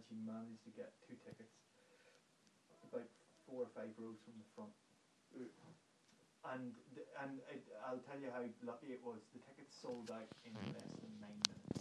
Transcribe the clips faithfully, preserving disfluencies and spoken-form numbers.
and she managed to get two tickets, about four or five rows from the front. And th- and it, I'll tell you how lucky it was. The tickets sold out in less than nine minutes.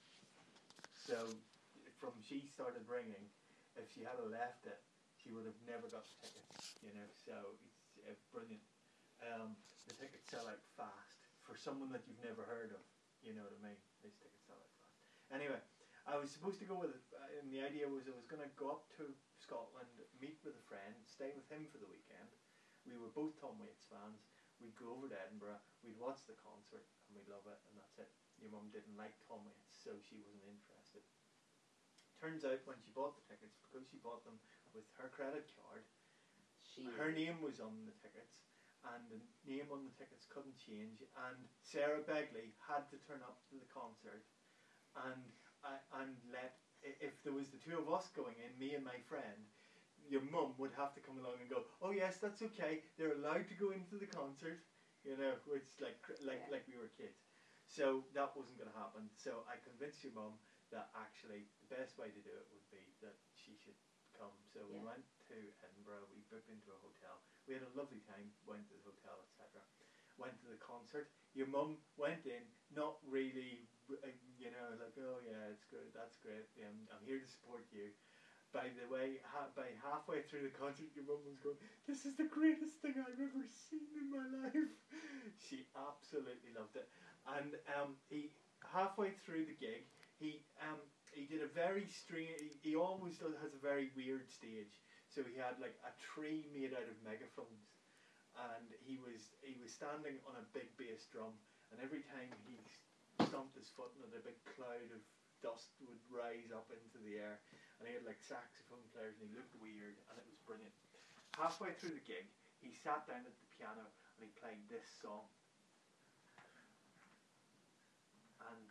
So from she started ringing, if she had left it, she would have never got the tickets. You know, so it's uh, brilliant. Um, the tickets sell out fast for someone that you've never heard of. You know what I mean? These tickets sell out fast. Anyway, I was supposed to go with, uh, and the idea was I was going to go up to Scotland, meet with a friend, stay with him for the weekend. We were both Tom Waits fans. We'd go over to Edinburgh, we'd watch the concert, and we'd love it, and that's it. Your mum didn't like Tom Waits, so she wasn't interested. Turns out when she bought the tickets, because she bought them with her credit card, She her name was on the tickets, and the name on the tickets couldn't change, and Sarah Begley had to turn up to the concert, and uh, and let, if there was the two of us going in, me and my friend, your mum would have to come along and go, oh yes, that's okay, they're allowed to go into the concert, you know, which like like Yeah. like we were kids. So that wasn't going to happen. So I convinced your mum that actually the best way to do it would be that she should come. So we Yeah. went to Edinburgh, we booked into a hotel, we had a lovely time, went to the hotel, et cetera. Went to the concert. Your mum went in, not really, uh, you know, like, oh yeah, it's good, that's great, yeah, I'm, I'm here to support you. By the way, ha- by halfway through the concert, your mum was going, this is the greatest thing I've ever seen in my life. She absolutely loved it. And um, he halfway through the gig, he um, he did a very strange, he, he always does, has a very weird stage. So he had like a tree made out of megaphones. And he was he was standing on a big bass drum, and every time he stomped his foot in it, a big cloud of dust would rise up into the air. And he had like saxophone players, and he looked weird, and it was brilliant. Halfway through the gig, he sat down at the piano and he played this song. And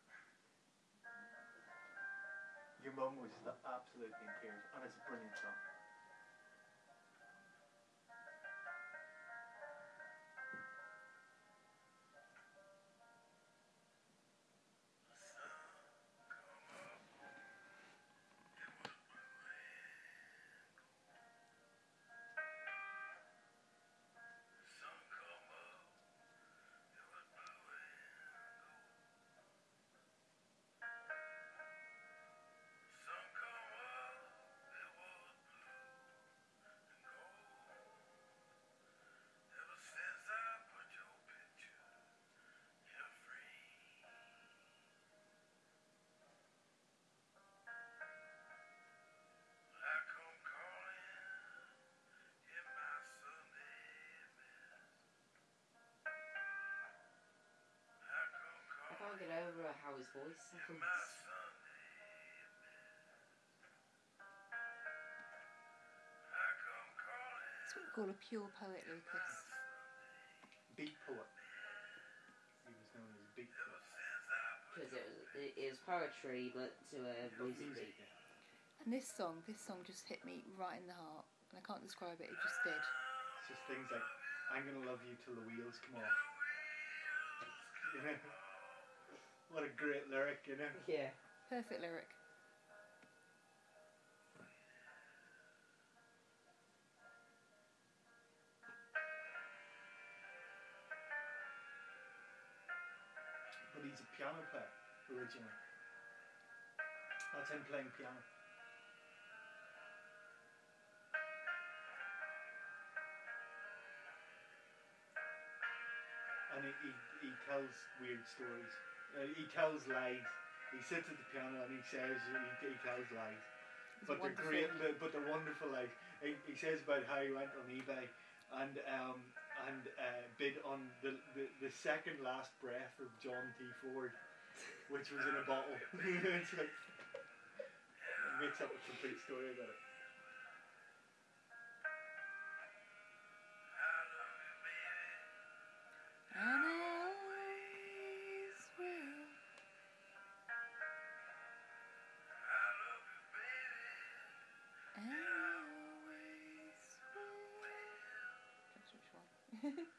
your mum was absolutely in tears, and it's a brilliant song. I can't get over how his voice sounds. That's what we call a pure poet, Lucas. Beat poet. He was known as a beat poet. Because it was, it, it was poetry, but to a music Music, beat. yeah. And this song, this song just hit me right in the heart. And I can't describe it, it just did. It's just things like, I'm gonna love you till the wheels come off. You know? What a great lyric, you know? Yeah. Perfect lyric. But he's a piano player, originally. That's him playing piano. And he, he, he tells weird stories. Uh, he tells lies. He sits at the piano and he says, he, he tells lies. It's But they're wonderful. great, but they're wonderful lies. He, he says about how he went on eBay and um, and uh, bid on the, the, the second last breath of John T. Ford, which was in a bottle. It's like, he makes up a complete story about it. And I always will. And I always will. Guess which one?